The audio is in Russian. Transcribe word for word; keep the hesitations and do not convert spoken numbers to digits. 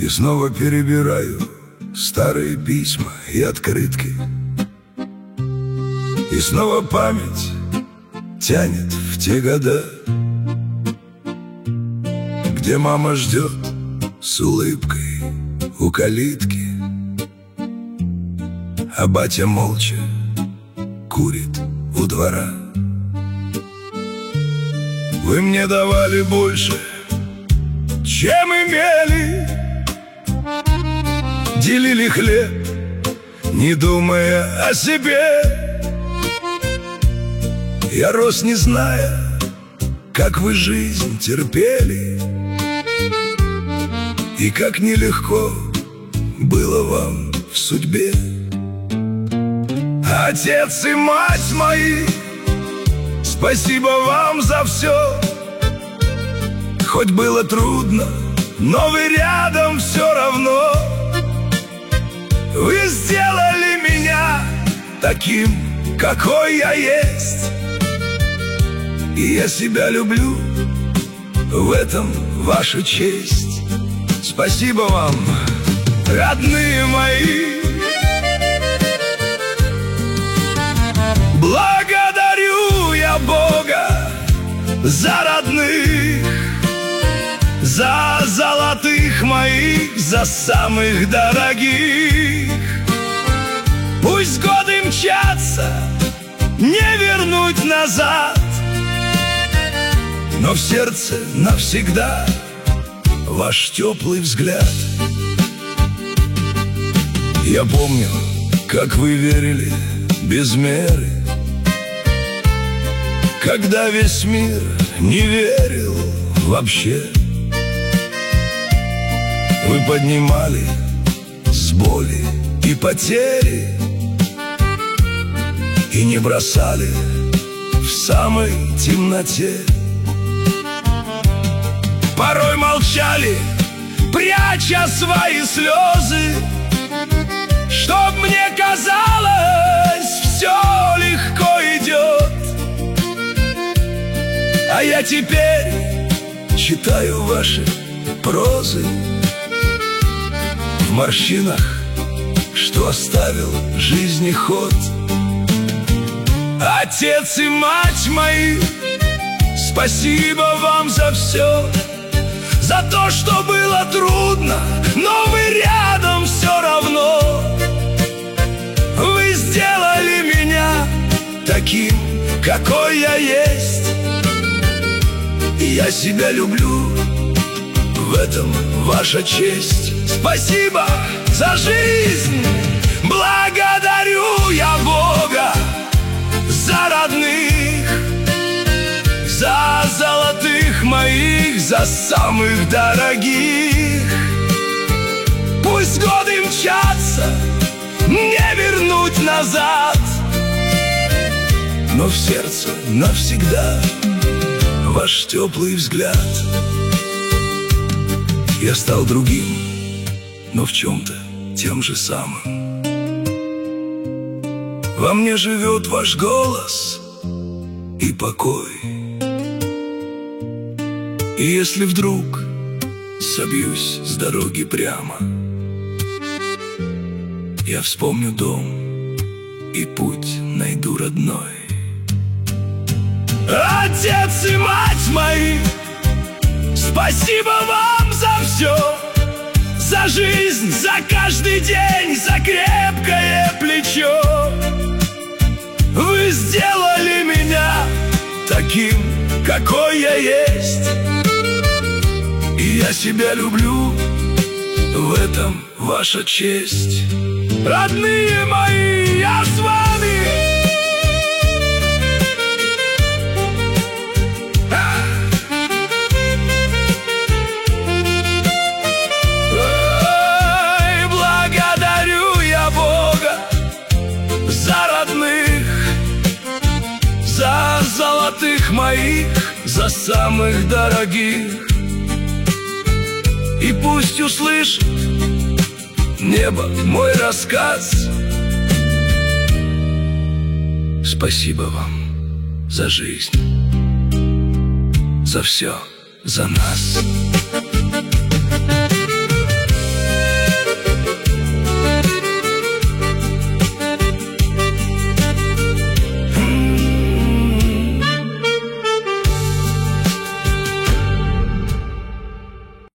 И снова перебираю старые письма и открытки. И снова память тянет в те года, где мама ждет с улыбкой у калитки, а батя молча курит у двора. Вы мне давали больше, чем имели, делили хлеб, не думая о себе. Я рос, не зная, как вы жизнь терпели, и как нелегко было вам в судьбе. Отец и мать мои, спасибо вам за все. Хоть было трудно, но вы рядом все равно. Вы сделали меня таким, какой я есть, и я себя люблю, в этом ваша честь. Спасибо вам, родные мои. Благодарю я Бога за родных, за золотых моих, за самых дорогих. Пусть годы мчатся, не вернуть назад, но в сердце навсегда ваш теплый взгляд. Я помню, как вы верили без меры, когда весь мир не верил вообще. Вы поднимали с боли и потери и не бросали в самой темноте. Порой молчали, пряча свои слезы, чтоб мне казалось, все легко идет. А я теперь читаю ваши прозы в морщинах, что оставил жизни ход. Отец и мать мои, спасибо вам за все, за то, что было трудно, но вы рядом все равно. Вы сделали меня таким, какой я есть, и я себя люблю, в этом ваша честь. Спасибо за жизнь, благодарю я Бога за родных, за золотых моих, за самых дорогих. Пусть годы мчатся, не вернуть назад, но в сердце навсегда ваш теплый взгляд. Я стал другим, но в чем-то тем же самым. Во мне живет ваш голос и покой. И если вдруг собьюсь с дороги прямо, я вспомню дом и путь найду родной. Отец и мать мои, спасибо вам за все, за жизнь, за каждый день, за крепкое плечо. Вы сделали меня таким, какой я есть, и я себя люблю, в этом ваша честь. Родные мои, я с вами. Ой, благодарю я Бога за родных, за золотых моих, за самых дорогих. И пусть услышит небо мой рассказ. Спасибо вам за жизнь, за все, за нас.